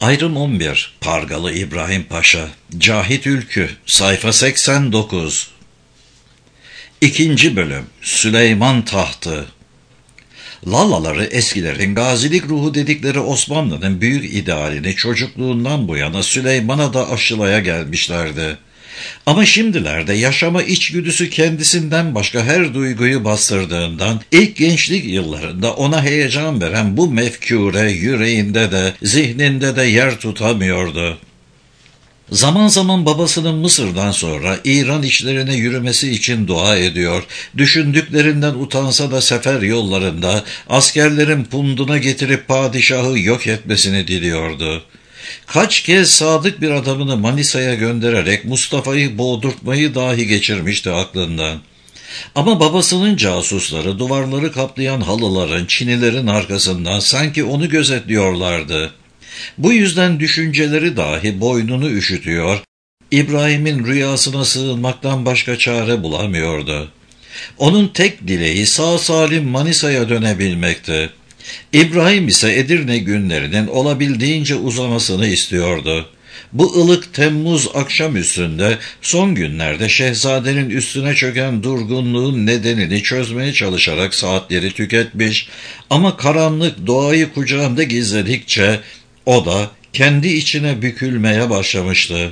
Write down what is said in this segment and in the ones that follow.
Ayrım 11. Pargalı İbrahim Paşa. Cahit Ülkü. Sayfa 89. 2. Bölüm. Süleyman Tahtı. Lalaları eskilerin gazilik ruhu dedikleri Osmanlı'nın büyük idealini çocukluğundan bu yana Süleyman'a da aşılaya gelmişlerdi. Ama şimdilerde yaşama içgüdüsü kendisinden başka her duyguyu bastırdığından ilk gençlik yıllarında ona heyecan veren bu mefkure yüreğinde de zihninde de yer tutamıyordu. Zaman zaman babasının Mısır'dan sonra İran işlerine yürümesi için dua ediyor, düşündüklerinden utansa da sefer yollarında askerlerin punduna getirip padişahı yok etmesini diliyordu. Kaç kez sadık bir adamını Manisa'ya göndererek Mustafa'yı boğdurtmayı dahi geçirmişti aklından. Ama babasının casusları duvarları kaplayan halıların, çinilerin arkasından sanki onu gözetliyorlardı. Bu yüzden düşünceleri dahi boynunu üşütüyor, İbrahim'in rüyasına sığınmaktan başka çare bulamıyordu. Onun tek dileği sağ salim Manisa'ya dönebilmekti. İbrahim ise Edirne günlerinin olabildiğince uzamasını istiyordu. Bu ılık Temmuz akşamüstünde son günlerde şehzadenin üstüne çöken durgunluğun nedenini çözmeye çalışarak saatleri tüketmiş ama karanlık doğayı kucağında gizledikçe o da kendi içine bükülmeye başlamıştı.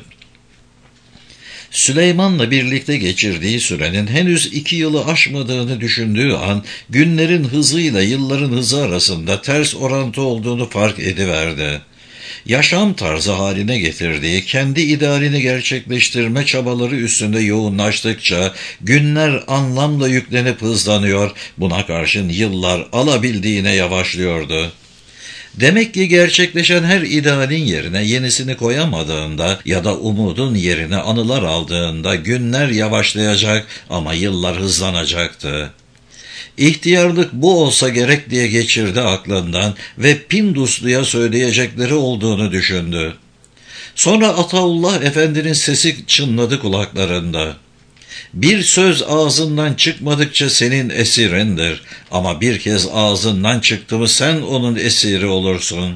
Süleyman'la birlikte geçirdiği sürenin henüz 2 yılı aşmadığını düşündüğü an günlerin hızıyla yılların hızı arasında ters orantı olduğunu fark ediverdi. Yaşam tarzı haline getirdiği kendi idealini gerçekleştirme çabaları üstünde yoğunlaştıkça günler anlamla yüklenip hızlanıyor, buna karşın yıllar alabildiğine yavaşlıyordu. Demek ki gerçekleşen her idealin yerine yenisini koyamadığında ya da umudun yerine anılar aldığında günler yavaşlayacak ama yıllar hızlanacaktı. İhtiyarlık bu olsa gerek diye geçirdi aklından ve Pinduslu'ya söyleyecekleri olduğunu düşündü. Sonra Ataullah Efendi'nin sesi çınladı kulaklarında. Bir söz ağzından çıkmadıkça senin esirindir ama bir kez ağzından çıktı mı sen onun esiri olursun.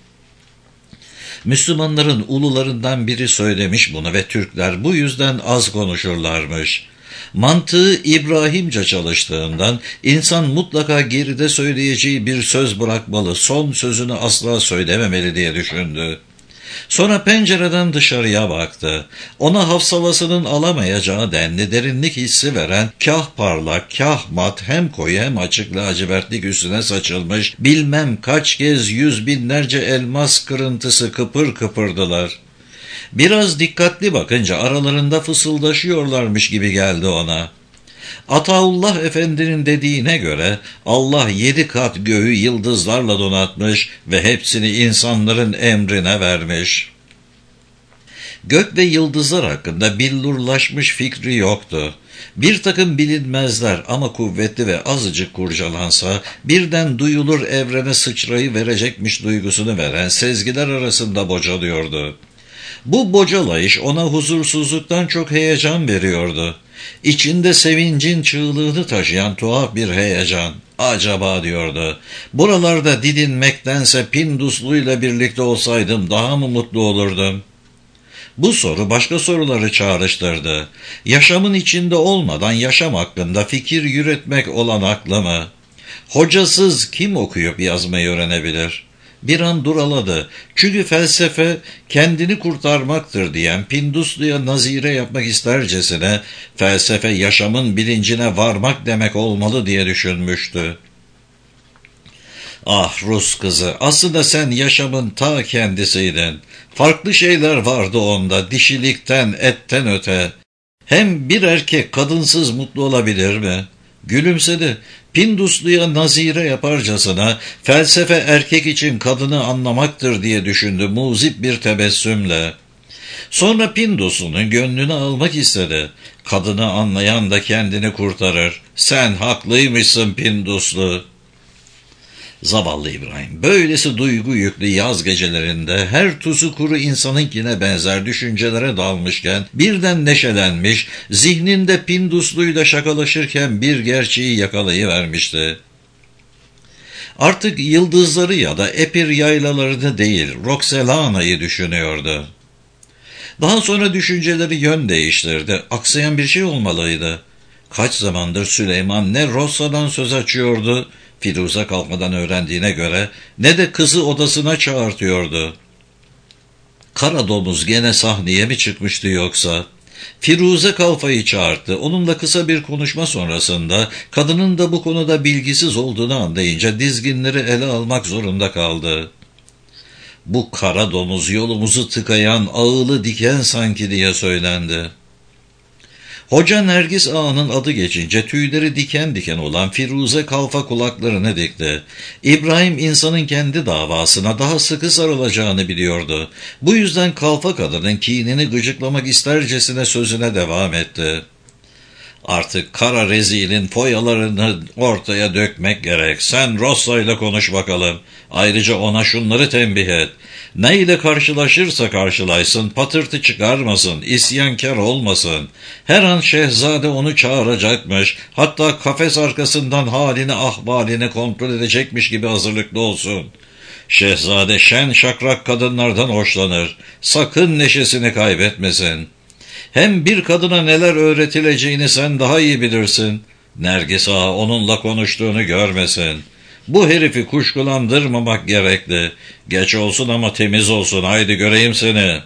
Müslümanların ulularından biri söylemiş bunu ve Türkler bu yüzden az konuşurlarmış. Mantığı İbrahimce çalıştığından insan mutlaka geride söyleyeceği bir söz bırakmalı, son sözünü asla söylememeli diye düşündü. Sonra pencereden dışarıya baktı. Ona havsalasının alamayacağı denli derinlik hissi veren kah parlak, kah mat, hem koyu hem açık lacivertlik üstüne saçılmış bilmem kaç kez yüz binlerce elmas kırıntısı kıpır kıpırdılar. Biraz dikkatli bakınca aralarında fısıldaşıyorlarmış gibi geldi ona. Ataullah Efendi'nin dediğine göre Allah 7 kat göğü yıldızlarla donatmış ve hepsini insanların emrine vermiş. Gök ve yıldızlar hakkında billurlaşmış fikri yoktu. Bir takım bilinmezler ama kuvvetli ve azıcık kurcalansa birden duyulur evrene sıçrayı verecekmiş duygusunu veren sezgiler arasında bocalıyordu. Bu bocalayış ona huzursuzluktan çok heyecan veriyordu. İçinde sevincin çığlığını taşıyan tuhaf bir heyecan. Acaba diyordu, buralarda didinmektense Pinduslu'yla birlikte olsaydım daha mı mutlu olurdum? Bu soru başka soruları çağrıştırdı. Yaşamın içinde olmadan yaşam hakkında fikir yürütmek olan aklı mı? Hocasız kim okuyup yazmayı öğrenebilir? Bir an duraladı. Çünkü felsefe kendini kurtarmaktır diyen Pinduslu'ya nazire yapmak istercesine felsefe yaşamın bilincine varmak demek olmalı diye düşünmüştü. Ah Rus kızı, aslında sen yaşamın ta kendisiydin. Farklı şeyler vardı onda, dişilikten, etten öte. Hem bir erkek kadınsız mutlu olabilir mi? Gülümsedi. Pinduslu'ya nazire yaparcasına felsefe erkek için kadını anlamaktır diye düşündü muzip bir tebessümle. Sonra Pinduslu'nun gönlünü almak istedi. Kadını anlayan da kendini kurtarır. Sen haklıymışsın Pinduslu. Zavallı İbrahim, böylesi duygu yüklü yaz gecelerinde her tuzu kuru insanınkine benzer düşüncelere dalmışken birden neşelenmiş, zihninde Pinduslu'yla şakalaşırken bir gerçeği yakalayıvermişti. Artık yıldızları ya da Epir yaylalarını değil, Roxelana'yı düşünüyordu. Daha sonra düşünceleri yön değiştirdi. Aksayan bir şey olmalıydı. Kaç zamandır Süleyman ne Rossa'dan söz açıyordu, Firuze kalkmadan öğrendiğine göre, ne de kızı odasına çağırtıyordu. Kara domuz gene sahneye mi çıkmıştı yoksa? Firuze Kalfa'yı çağırdı. Onunla kısa bir konuşma sonrasında kadının da bu konuda bilgisiz olduğunu anlayınca dizginleri ele almak zorunda kaldı. Bu kara domuz yolumuzu tıkayan ağılı diken sanki diye söylendi. Hoca Nergis Ağa'nın adı geçince tüyleri diken diken olan Firuze Kalfa kulaklarını dikti. İbrahim insanın kendi davasına daha sıkı sarılacağını biliyordu. Bu yüzden Kalfa kadının kinini gıcıklamak istercesine sözüne devam etti. Artık kara rezilin foyalarını ortaya dökmek gerek. Sen Rossa ile konuş bakalım. Ayrıca ona şunları tembih et. Ne ile karşılaşırsa karşılaşsın, patırtı çıkarmasın, isyankar olmasın. Her an şehzade onu çağıracakmış, hatta kafes arkasından halini ahvalini kontrol edecekmiş gibi hazırlıklı olsun. Şehzade şen şakrak kadınlardan hoşlanır. Sakın neşesini kaybetmesin. Hem bir kadına neler öğretileceğini sen daha iyi bilirsin. Nergis Ağa onunla konuştuğunu görmesin. Bu herifi kuşkulandırmamak gerekli. Geç olsun ama temiz olsun, haydi göreyim seni.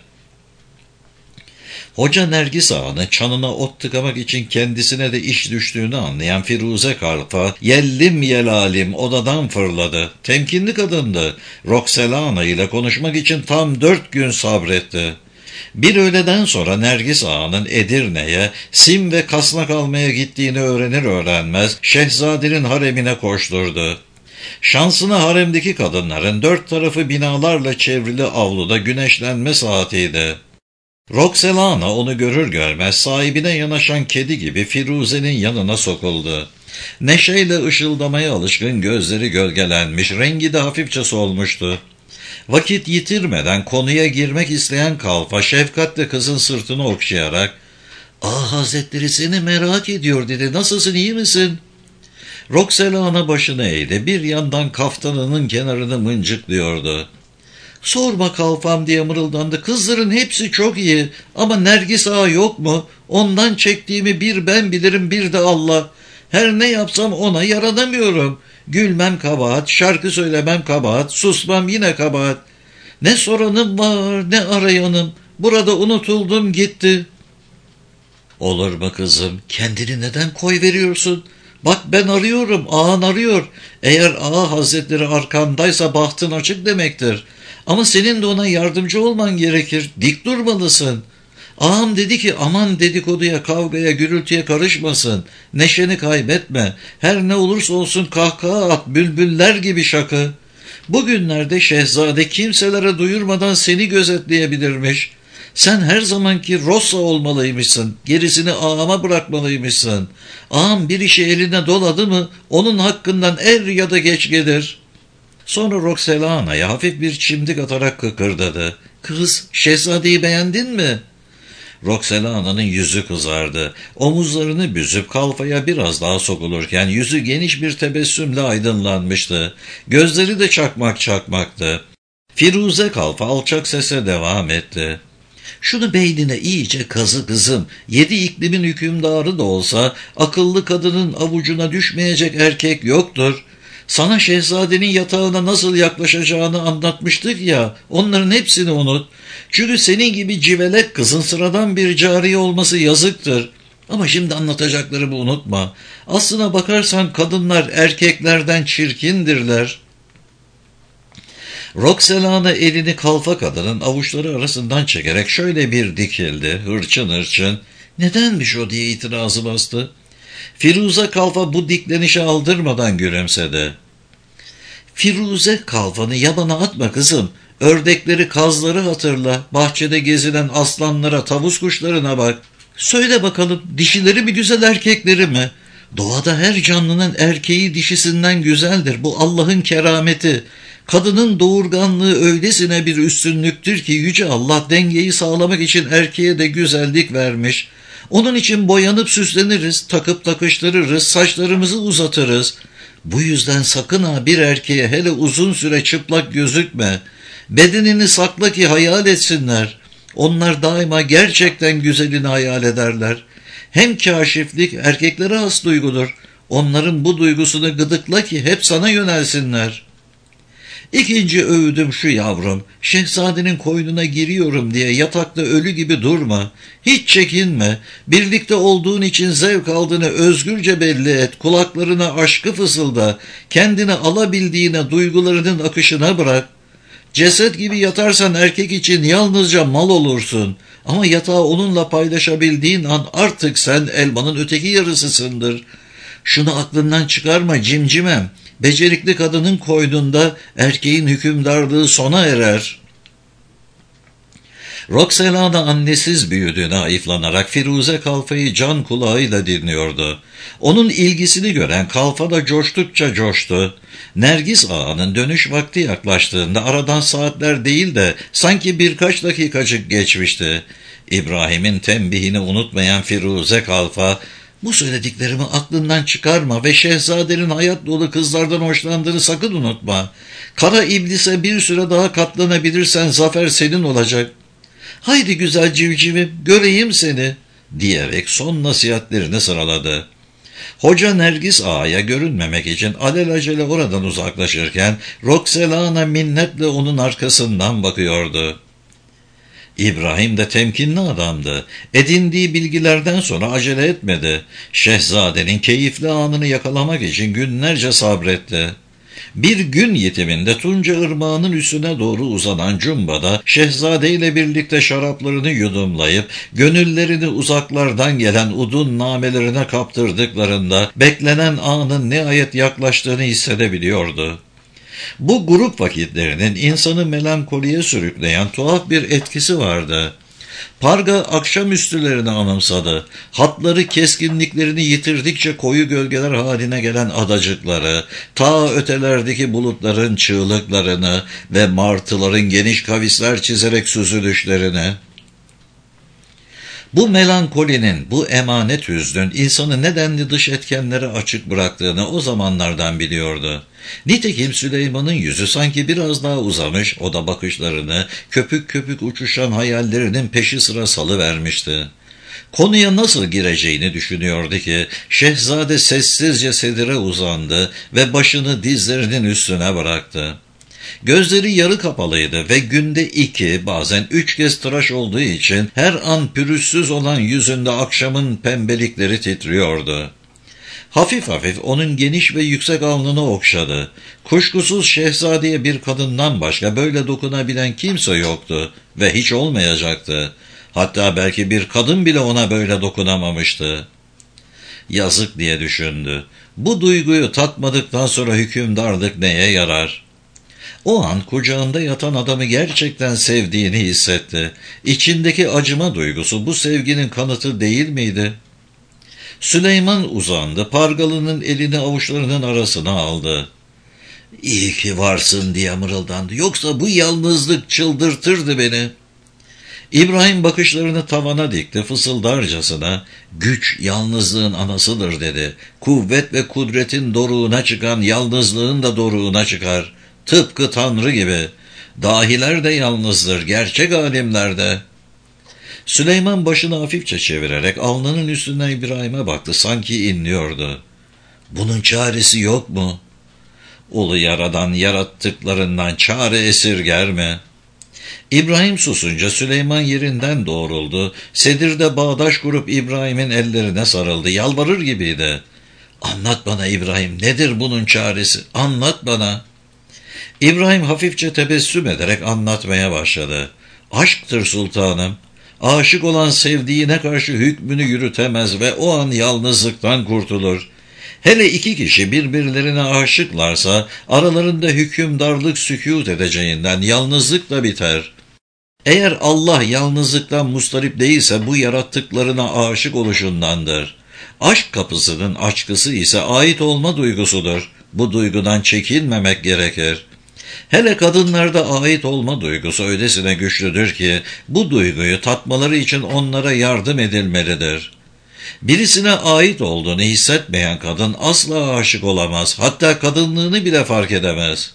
Hoca Nergis Ağa'nın çanına ot tıkamak için kendisine de iş düştüğünü anlayan Firuze Kalfa, yellim yelalim odadan fırladı. Temkinli kadındı. Roxelana ile konuşmak için tam 4 gün sabretti. Bir öğleden sonra Nergis Ağa'nın Edirne'ye sim ve kasnak almaya gittiğini öğrenir öğrenmez şehzadenin haremine koşturdu. Şansına haremdeki kadınların 4 tarafı binalarla çevrili avluda güneşlenme saatiydi. Roxelana onu görür görmez sahibine yanaşan kedi gibi Firuze'nin yanına sokuldu. Neşeyle ışıldamaya alışkın gözleri gölgelenmiş, rengi de hafifçe solmuştu. Vakit yitirmeden konuya girmek isteyen Kalfa şefkatle kızın sırtını okşayarak "Ağa Hazretleri seni merak ediyor" dedi. "Nasılsın, iyi misin?" Roxelana başını eğdi. Bir yandan kaftanının kenarını mıncıklıyordu. "Sorma Kalfam" diye mırıldandı. "Kızların hepsi çok iyi ama Nergis Ağa yok mu? Ondan çektiğimi bir ben bilirim, bir de Allah. Her ne yapsam ona yaranamıyorum. Gülmem kabahat, şarkı söylemem kabahat, susmam yine kabahat. Ne soranım var, ne arayanım. Burada unutuldum gitti." "Olur mu kızım? Kendini neden koyveriyorsun? Bak ben arıyorum, ağan arıyor. Eğer Ağa Hazretleri arkandaysa bahtın açık demektir. Ama senin de ona yardımcı olman gerekir. Dik durmalısın. Ağam dedi ki aman dedikoduya, kavgaya, gürültüye karışmasın. Neşeni kaybetme. Her ne olursa olsun kahkaha at, bülbüller gibi şakı. Bugünlerde şehzade kimselere duyurmadan seni gözetleyebilirmiş. Sen her zamanki Rossa olmalıymışsın. Gerisini ağama bırakmalıymışsın. Ağam bir işi eline doladı mı onun hakkından er ya da geç gelir." Sonra Roxelana'ya hafif bir çimdik atarak kıkırdadı. "Kız, şehzadeyi beğendin mi?" Roxelana'nın yüzü kızardı. Omuzlarını büzüp Kalfa'ya biraz daha sokulurken yüzü geniş bir tebessümle aydınlanmıştı. Gözleri de çakmak çakmaktı. Firuze Kalfa alçak sesle devam etti. "Şunu beynine iyice kazı kızım. 7 iklimin hükümdarı da olsa akıllı kadının avucuna düşmeyecek erkek yoktur. Sana şehzadenin yatağına nasıl yaklaşacağını anlatmıştık ya, onların hepsini unut. Çünkü senin gibi civelek kızın sıradan bir cariye olması yazıktır. Ama şimdi anlatacaklarımı unutma. Aslına bakarsan kadınlar erkeklerden çirkindirler." Roxelana elini Kalfa kadının avuçları arasından çekerek şöyle bir dikildi, hırçın hırçın. "Nedenmiş o?" diye itirazı bastı. Firuze Kalfa bu diklenişi aldırmadan gülümsedi. "Firuze Kalfa'nı yabana atma kızım. Ördekleri, kazları hatırla. Bahçede gezilen aslanlara, tavus kuşlarına bak. Söyle bakalım, dişileri mi güzel, erkekleri mi? Doğada her canlının erkeği dişisinden güzeldir. Bu Allah'ın kerameti. Kadının doğurganlığı öylesine bir üstünlüktür ki Yüce Allah dengeyi sağlamak için erkeğe de güzellik vermiş. Onun için boyanıp süsleniriz, takıp takıştırırız, saçlarımızı uzatırız. Bu yüzden sakın ha bir erkeğe hele uzun süre çıplak gözükme. Bedenini sakla ki hayal etsinler. Onlar daima gerçekten güzelini hayal ederler. Hem kâşiflik erkeklere has duygudur. Onların bu duygusunu gıdıkla ki hep sana yönelsinler. İkinci öğüdüm şu yavrum, şehzadenin koynuna giriyorum diye yatakta ölü gibi durma. Hiç çekinme, birlikte olduğun için zevk aldığını özgürce belli et, kulaklarına aşkı fısılda, kendini alabildiğine duygularının akışına bırak. Ceset gibi yatarsan erkek için yalnızca mal olursun. Ama yatağı onunla paylaşabildiğin an artık sen elmanın öteki yarısısındır. Şunu aklından çıkarma cimcimem. Becerikli kadının koynunda erkeğin hükümdarlığı sona erer. Roxelana annesiz büyüdüğüne ayıflanarak Firuze Kalfa'yı can kulağıyla dinliyordu. Onun ilgisini gören Kalfa da coştukça coştu. Nergis Ağa'nın dönüş vakti yaklaştığında aradan saatler değil de sanki birkaç dakikacık geçmişti. İbrahim'in tembihini unutmayan Firuze Kalfa, "Bu söylediklerimi aklından çıkarma ve şehzadenin hayat dolu kızlardan hoşlandığını sakın unutma. Kara iblise bir süre daha katlanabilirsen zafer senin olacak. Haydi güzel civcivim, göreyim seni," diyerek son nasihatlerini sıraladı. Hoca Nergis Ağa'ya görünmemek için alelacele oradan uzaklaşırken Roxelana minnetle onun arkasından bakıyordu. İbrahim de temkinli adamdı. Edindiği bilgilerden sonra acele etmedi. Şehzadenin keyifli anını yakalamak için günlerce sabretti. Bir gün yetiminde Tunca Irmağı'nın üstüne doğru uzanan Cumba'da şehzadeyle birlikte şaraplarını yudumlayıp gönüllerini uzaklardan gelen udun namelerine kaptırdıklarında beklenen anın nihayet yaklaştığını hissedebiliyordu. Bu grup vakitlerinin insanı melankoliye sürükleyen tuhaf bir etkisi vardı. Parga akşamüstülerini anımsadı. Hatları keskinliklerini yitirdikçe koyu gölgeler haline gelen adacıkları, ta ötelerdeki bulutların çığlıklarını ve martıların geniş kavisler çizerek süzülüşlerini. Bu melankolinin, bu emanet hüznün insanı nedenli dış etkenlere açık bıraktığını o zamanlardan biliyordu. Nitekim Süleyman'ın yüzü sanki biraz daha uzamış, o da bakışlarını köpük köpük uçuşan hayallerinin peşi sıra salıvermişti. Konuya nasıl gireceğini düşünüyordu ki şehzade sessizce sedire uzandı ve başını dizlerinin üstüne bıraktı. Gözleri yarı kapalıydı ve günde 2, bazen 3 kez tıraş olduğu için her an pürüzsüz olan yüzünde akşamın pembelikleri titriyordu. Hafif hafif onun geniş ve yüksek alnını okşadı. Kuşkusuz şehzadeye bir kadından başka böyle dokunabilen kimse yoktu ve hiç olmayacaktı. Hatta belki bir kadın bile ona böyle dokunamamıştı. Yazık diye düşündü. Bu duyguyu tatmadıktan sonra hükümdarlık neye yarar? O an kucağında yatan adamı gerçekten sevdiğini hissetti. İçindeki acıma duygusu bu sevginin kanıtı değil miydi? Süleyman uzandı, Pargalı'nın elini avuçlarının arasına aldı. "İyi ki varsın," diye mırıldandı. "Yoksa bu yalnızlık çıldırtırdı beni." İbrahim bakışlarını tavana dikti, fısıldarcasına, "Güç yalnızlığın anasıdır," dedi. "Kuvvet ve kudretin doruğuna çıkan yalnızlığın da doruğuna çıkar. Tıpkı Tanrı gibi. Dahiler de yalnızdır, gerçek alimler de." Süleyman başını hafifçe çevirerek alnının üstünden İbrahim'e baktı, sanki inliyordu. "Bunun çaresi yok mu? Ulu Yaradan yarattıklarından çare esirger mi?" İbrahim susunca Süleyman yerinden doğruldu. Sedirde bağdaş kurup İbrahim'in ellerine sarıldı. Yalvarır gibiydi. "Anlat bana İbrahim, nedir bunun çaresi? Anlat bana." İbrahim hafifçe tebessüm ederek anlatmaya başladı. "Aşktır sultanım. Aşık olan sevdiğine karşı hükmünü yürütemez ve o an yalnızlıktan kurtulur. Hele 2 kişi birbirlerine aşıklarsa aralarında hükümdarlık sükût edeceğinden yalnızlık da biter. Eğer Allah yalnızlıktan mustarip değilse bu yarattıklarına aşık oluşundandır. Aşk kapısının açkısı ise ait olma duygusudur. Bu duygudan çekinmemek gerekir. Hele kadınlarda ait olma duygusu öylesine güçlüdür ki bu duyguyu tatmaları için onlara yardım edilmelidir. Birisine ait olduğunu hissetmeyen kadın asla aşık olamaz, hatta kadınlığını bile fark edemez.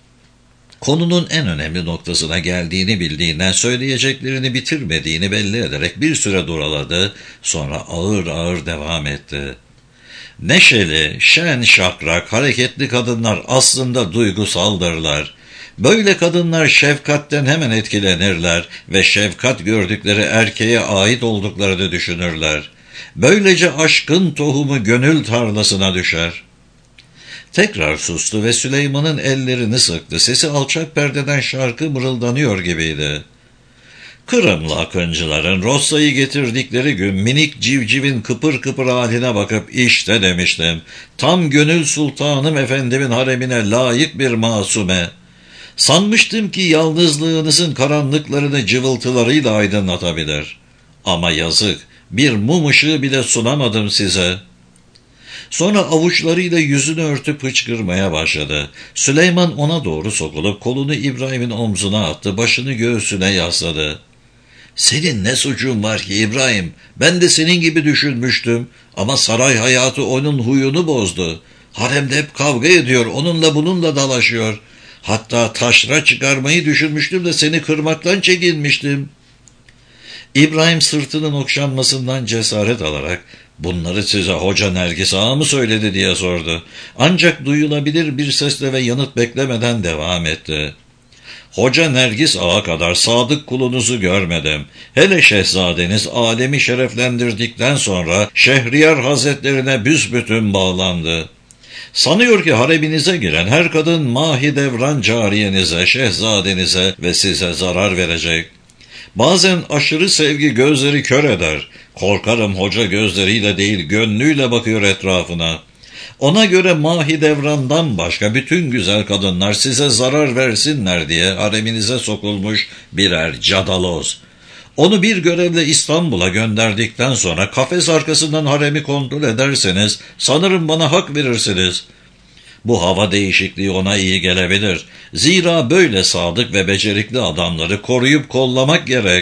Konunun en önemli noktasına geldiğini bildiğinden söyleyeceklerini bitirmediğini belli ederek bir süre duraladı, sonra ağır ağır devam etti. Neşeli, şen şakrak, hareketli kadınlar aslında duygusaldırlar. Böyle kadınlar şefkatten hemen etkilenirler ve şefkat gördükleri erkeğe ait olduklarını düşünürler. Böylece aşkın tohumu gönül tarlasına düşer. Tekrar sustu ve Süleyman'ın ellerini sıktı. Sesi alçak perdeden şarkı mırıldanıyor gibiydi. Kırımlı akıncıların Rossa'yı getirdikleri gün minik civcivin kıpır kıpır haline bakıp işte demiştim. Tam gönül sultanım efendimin haremine layık bir masume. Sanmıştım ki yalnızlığınızın karanlıklarını cıvıltılarıyla aydınlatabilir. Ama yazık, bir mum ışığı bile sunamadım size. Sonra avuçlarıyla yüzünü örtüp hıçkırmaya başladı. Süleyman ona doğru sokulup kolunu İbrahim'in omzuna attı, başını göğsüne yasladı. ''Senin ne suçun var ki İbrahim? Ben de senin gibi düşünmüştüm. Ama saray hayatı onun huyunu bozdu. Haremde hep kavga ediyor, onunla bununla dalaşıyor. Hatta taşra çıkarmayı düşünmüştüm de seni kırmaktan çekinmiştim.'' İbrahim sırtının okşanmasından cesaret alarak ''Bunları size Hoca Nergis Ağa mı söyledi?'' diye sordu. Ancak duyulabilir bir sesle ve yanıt beklemeden devam etti. ''Hoca Nergis Ağa kadar sadık kulunuzu görmedim. Hele şehzadeniz alemi şereflendirdikten sonra Şehriyar Hazretlerine büsbütün bağlandı. Sanıyor ki hareminize giren her kadın Mahidevran cariyenize, şehzadenize ve size zarar verecek. Bazen aşırı sevgi gözleri kör eder. Korkarım hoca gözleriyle değil gönlüyle bakıyor etrafına. Ona göre Mahidevran'dan başka bütün güzel kadınlar size zarar versinler diye hareminize sokulmuş birer cadaloz. Onu bir görevle İstanbul'a gönderdikten sonra kafes arkasından haremi kontrol ederseniz sanırım bana hak verirsiniz. Bu hava değişikliği ona iyi gelebilir. Zira böyle sadık ve becerikli adamları koruyup kollamak gerek.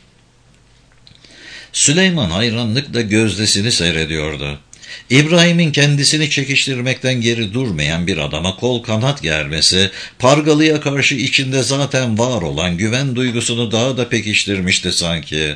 Süleyman hayranlıkla gözdesini seyrediyordu. İbrahim'in kendisini çekiştirmekten geri durmayan bir adama kol kanat germesi, Pargalı'ya karşı içinde zaten var olan güven duygusunu daha da pekiştirmişti sanki.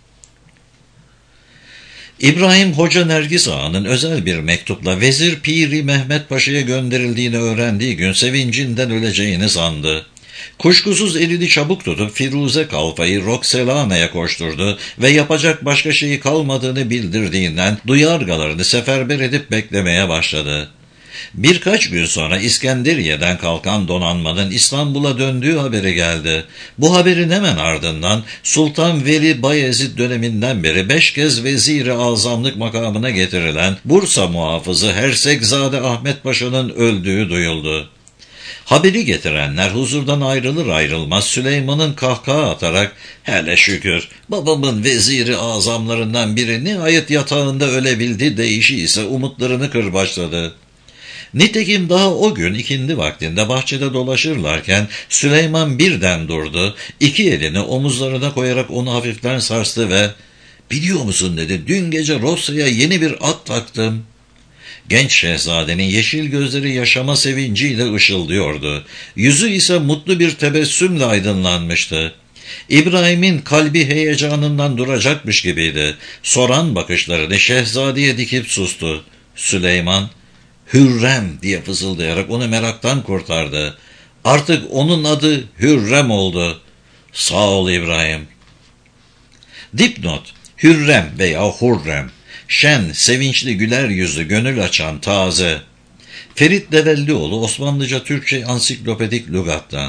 İbrahim Hoca Nergis Ağa'nın özel bir mektupla Vezir Piri Mehmet Paşa'ya gönderildiğini öğrendiği gün sevincinden öleceğini sandı. Kuşkusuz elini çabuk tutup Firuze Kalfa'yı Rokselana'ya koşturdu ve yapacak başka şeyi kalmadığını bildirdiğinden duyargalarını seferber edip beklemeye başladı. Birkaç gün sonra İskenderiye'den kalkan donanmanın İstanbul'a döndüğü haberi geldi. Bu haberin hemen ardından Sultan Veli Bayezid döneminden beri 5 kez vezir-i azamlık makamına getirilen Bursa muhafızı Hersekzade Ahmet Paşa'nın öldüğü duyuldu. Haberi getirenler huzurdan ayrılır ayrılmaz Süleyman'ın kahkaha atarak ''Hele şükür babamın vezir-i azamlarından biri nihayet yatağında ölebildi'' deyişi ise umutlarını kırbaçladı. Nitekim daha o gün ikindi vaktinde bahçede dolaşırlarken Süleyman birden durdu, iki elini omuzlarına koyarak onu hafiften sarstı ve ''Biliyor musun?'' dedi, ''Dün gece Rossa'ya yeni bir at taktım.'' Genç şehzadenin yeşil gözleri yaşama sevinciyle ışıldıyordu. Yüzü ise mutlu bir tebessümle aydınlanmıştı. İbrahim'in kalbi heyecanından duracakmış gibiydi. Soran bakışlarını şehzadeye dikip sustu. Süleyman, ''Hürrem'' diye fısıldayarak onu meraktan kurtardı. Artık onun adı Hürrem oldu. Sağ ol İbrahim. Dipnot: Hürrem veya Hurrem. Şen, sevinçli, güler yüzlü, gönül açan, taze. Ferit Devellioğlu, Osmanlıca Türkçe Ansiklopedik Lügat'tan.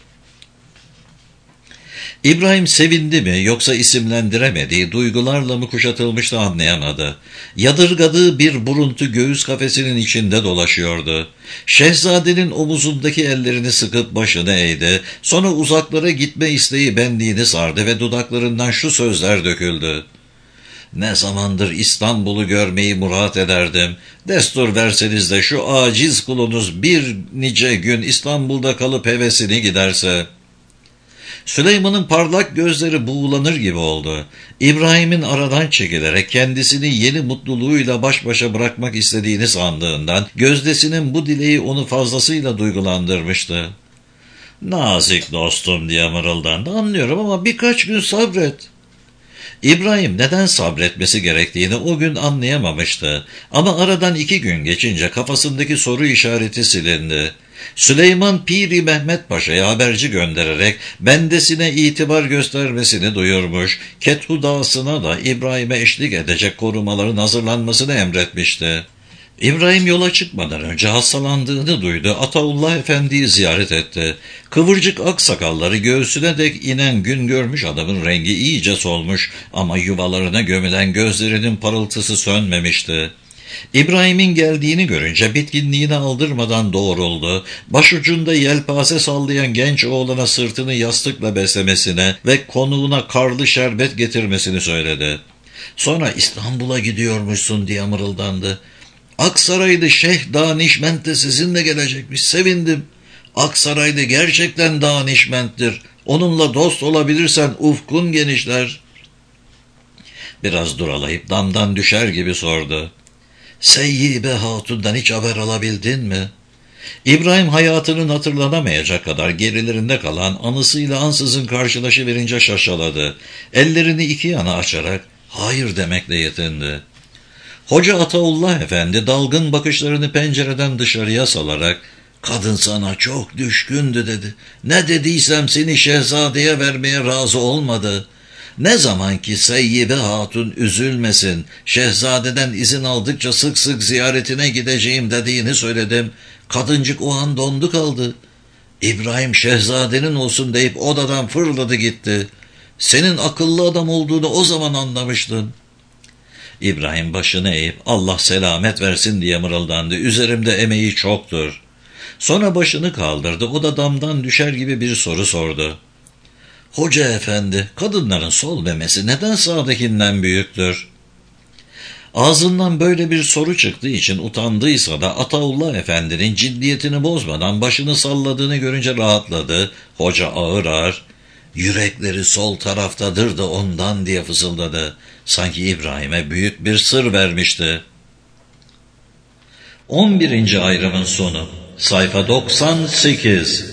İbrahim sevindi mi yoksa isimlendiremediği duygularla mı kuşatılmıştı anlayamadı. Yadırgadığı bir buruntu göğüs kafesinin içinde dolaşıyordu. Şehzadenin omuzundaki ellerini sıkıp başını eğdi. Sonra uzaklara gitme isteği benliğini sardı ve dudaklarından şu sözler döküldü. ''Ne zamandır İstanbul'u görmeyi murat ederdim. Destur verseniz de şu aciz kulunuz bir nice gün İstanbul'da kalıp hevesini giderse.'' Süleyman'ın parlak gözleri buğulanır gibi oldu. İbrahim'in aradan çekilerek kendisini yeni mutluluğuyla baş başa bırakmak istediğini sandığından gözdesinin bu dileği onu fazlasıyla duygulandırmıştı. "Nazik dostum," diye mırıldandı. "Anlıyorum ama birkaç gün sabret." İbrahim neden sabretmesi gerektiğini o gün anlayamamıştı. Ama aradan 2 gün geçince kafasındaki soru işareti silindi. Süleyman Piri Mehmet Paşa'ya haberci göndererek bendesine itibar göstermesini duyurmuş, Kethu Dağı'sına da İbrahim'e eşlik edecek korumaların hazırlanmasını emretmişti. İbrahim yola çıkmadan önce hastalandığını duydu. Ataullah Efendi'yi ziyaret etti. Kıvırcık aksakalları göğsüne dek inen gün görmüş adamın rengi iyice solmuş ama yuvalarına gömülen gözlerinin parıltısı sönmemişti. İbrahim'in geldiğini görünce bitkinliğini aldırmadan doğruldu. Başucunda yelpaze sallayan genç oğlana sırtını yastıkla beslemesine ve konuğuna karlı şerbet getirmesini söyledi. Sonra "İstanbul'a gidiyormuşsun," diye mırıldandı. "Aksaraylı Şeyh Danişment de sizinle gelecekmiş. Sevindim. Aksaraylı gerçekten danişmenttir. Onunla dost olabilirsen ufkun genişler." Biraz duralayıp damdan düşer gibi sordu. "Seyyibe Hatun'dan hiç haber alabildin mi?" İbrahim hayatının hatırlanamayacak kadar gerilerinde kalan anısıyla ansızın karşılaşıverince şaşaladı. Ellerini 2 yana açarak hayır demekle yetindi. Hoca Ataullah Efendi dalgın bakışlarını pencereden dışarıya salarak "Kadın sana çok düşkündü," dedi. "Ne dediysem seni şehzadeye vermeye razı olmadı. Ne zaman ki Seyyibe Hatun üzülmesin, şehzadeden izin aldıkça sık sık ziyaretine gideceğim dediğini söyledim. Kadıncık o an dondu kaldı. İbrahim şehzadenin olsun deyip odadan fırladı gitti. Senin akıllı adam olduğunu o zaman anlamıştın." İbrahim başını eğip "Allah selamet versin," diye mırıldandı. "Üzerimde emeği çoktur." Sonra başını kaldırdı. O da damdan düşer gibi bir soru sordu. "Hoca efendi, kadınların sol memesi neden sağdakinden büyüktür?" Ağzından böyle bir soru çıktığı için utandıysa da Ataullah Efendi'nin ciddiyetini bozmadan başını salladığını görünce rahatladı. Hoca ağır ağır "Yürekleri sol taraftadır da ondan," diye fısıldadı. Sanki İbrahim'e büyük bir sır vermişti. 11. ayrımın sonu. Sayfa 98.